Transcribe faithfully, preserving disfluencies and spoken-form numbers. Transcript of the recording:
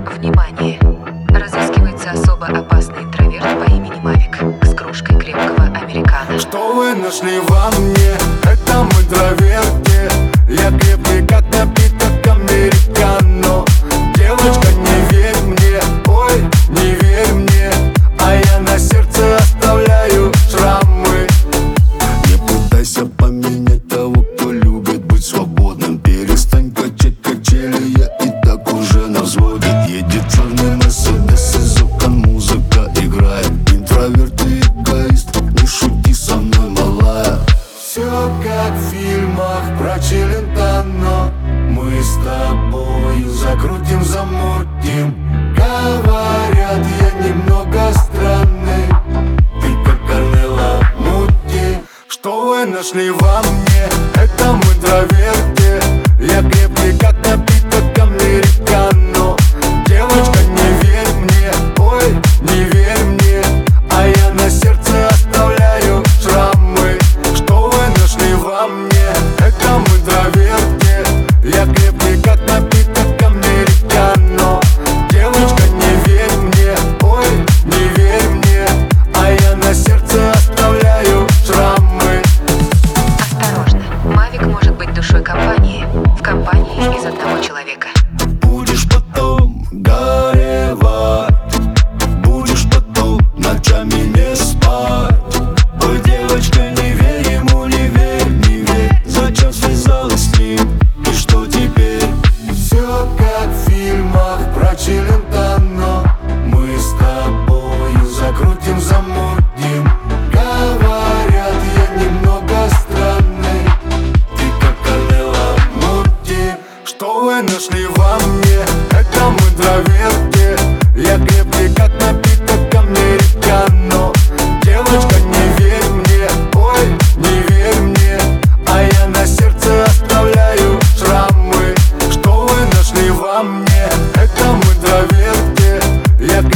Внимание! Разыскивается особо опасный интроверт по имени Мавик с кружкой крепкого американо. Что вы нашли во мне? Это мы интроверты. Я крепкий, как напиток американо. Девочка, не верь мне, ой, не верь мне, а я на сердце оставляю шрамы. Не пытайся поменять того, кто любит быть свободным. Перестань качать качели, я и так уже на взводе. Едет черный мерседес, из окон музыка играет. Интроверт и эгоист, не шути со мной, малая. Все как в фильмах про Челентано. Мы с тобою закрутим, замутим. Говорят, я немного странный, ты как Корнело Мути. Что вы нашли во мне? Это мы интроверты. Я крепкий, как напиток американо. Девочка, не верь мне, ой, не верь мне, а я на сердце оставляю шрамы. Что вы нашли во мне? Это мы интроверты. Я крепкий, как напиток американо. Девочка, не верь мне, ой, не верь мне, а я на сердце оставляю шрамы. Осторожно! Мавик может быть душой компании. В компании из одного человека. Будешь потом горевать, будешь потом ночами не спать. Ой, девочка, не верь ему, не верь, не верь. Зачем связалась с ним? И что теперь? Все как в фильмах про Челентано. Мы с тобою закрутим, замутим. Говорят, я немного странный, ты как Корнело Мути. Что вы нашли во мне? Это мы интроверты. Я крепкий, как напиток американо. Девочка, не верь мне, ой, не верь мне, а я на сердце оставляю шрамы. Что вы нашли во мне? Это мы интроверты. Я